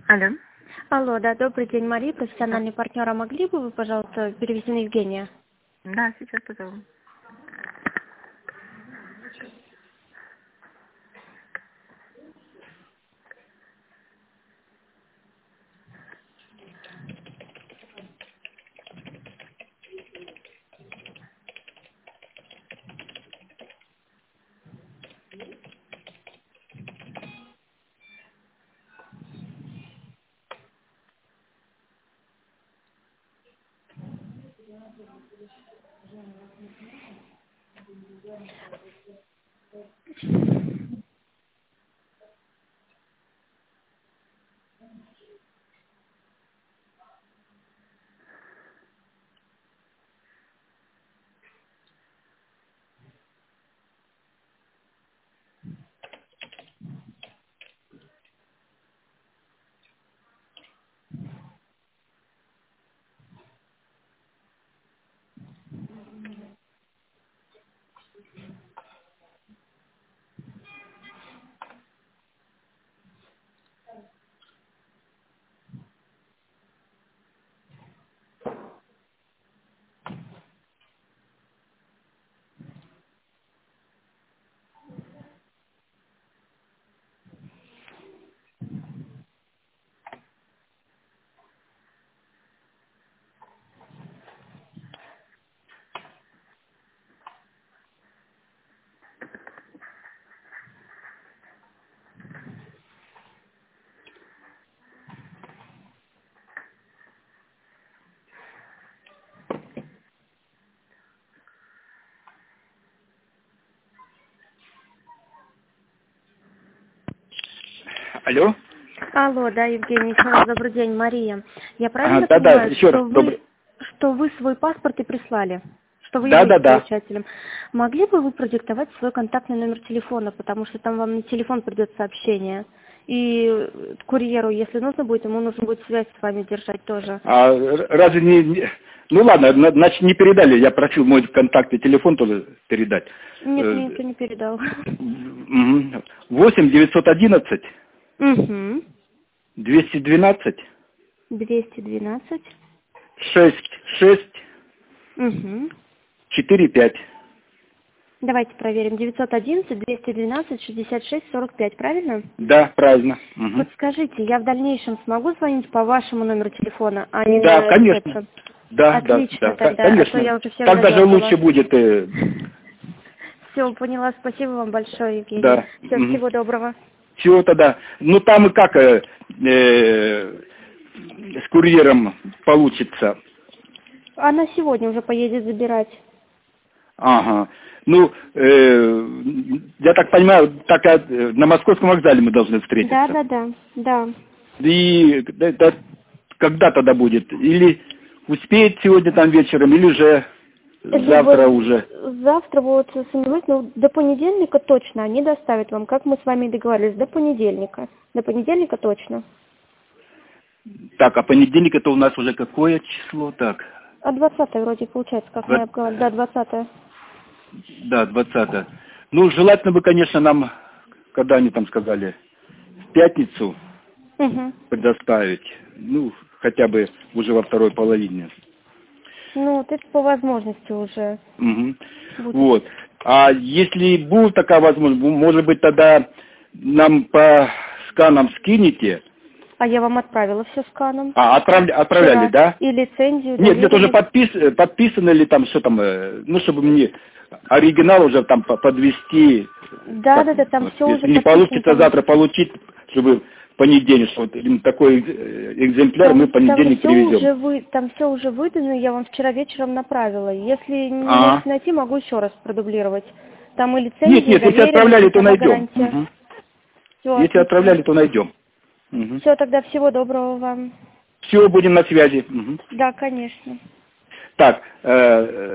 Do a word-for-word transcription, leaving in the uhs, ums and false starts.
Алло. Алло, да, добрый день, Мария, профессиональный партнер. А могли бы вы, пожалуйста, перевести на Евгения? Да, сейчас позову. Алло? Алло, да, Евгений, еще раз добрый день, Мария. Я правильно Ага, да, да, понимаю, еще что раз, вы, добрый. что вы свой паспорт и прислали? Что вы Да, являетесь да, да. получателем? Могли бы вы продиктовать свой контактный номер телефона, потому что там вам на телефон придет сообщение. И курьеру, если нужно будет, ему нужно будет связь с вами держать тоже. А р- разве не... не- Ну ладно, на- значит не передали, я просил мой контактный телефон тоже передать. Нет, Э, мне никто не передал. мгм. восемь девятьсот одиннадцать Угу. двести двенадцать двести двенадцать. шесть шесть Угу. четыре пять. Давайте проверим. девятьсот одиннадцать двести двенадцать шестьдесят шесть сорок пять, правильно? Да, правильно. Мгм. Вот скажите, я в дальнейшем смогу звонить по вашему номеру телефона, а не Да, на конечно. ресепшн? Да, Отлично да, да, тогда, конечно. а то я уже всех Так даже задергала. лучше будет. э, Все, поняла. Спасибо вам большое, Евгений. Да. Все, Мгм. всего доброго. Все тогда. Ну там и как э, э, с курьером получится. Она сегодня уже поедет забирать. Ага. Ну, э, я так понимаю, так э, на Московском вокзале мы должны Да, встретиться. да, да, да. И да, да, когда тогда будет? Или успеет сегодня там вечером, или же завтра Либо уже? завтра вот сомневаюсь, но до понедельника точно они доставят вам, как мы с вами и договорились, до понедельника. До понедельника точно. Так, а понедельник это у нас уже какое число? Так, А двадцатое вроде получается, как мы Двад- обговорили. Да, двадцатое. да, двадцатое. Ну, желательно бы, конечно, нам, когда они там сказали, в пятницу Угу. предоставить, ну, хотя бы уже во второй половине. Ну, вот это по возможности уже Мгм. будет. Вот. А если будет такая возможность, может быть, тогда нам по сканам скинете? А я вам отправила все сканом. А, отправля- отправляли, Вчера. да? И лицензию, Нет, где-то уже доверенность. подпис, э, подписано ли там, что там, э, ну, чтобы мне оригинал уже там по- подвести. Да, Как, да, да, там вот, все уже если не подписано. получится Там, завтра получить, чтобы в понедельник, что вот именно такой э, экземпляр мы в там, там понедельник все привезем. уже вы, там все уже выдано, я вам вчера вечером направила. Если не А. можете найти, могу еще раз продублировать. Там и лицензия, Нет, и нет, если доверенность, отправляли, и то сама найдем. гарантия. Мгм. Все, Если отлично. отправляли, то найдем. Мгм. Все, тогда всего доброго вам. Все, будем на связи. Мгм. Да, конечно. Так, э,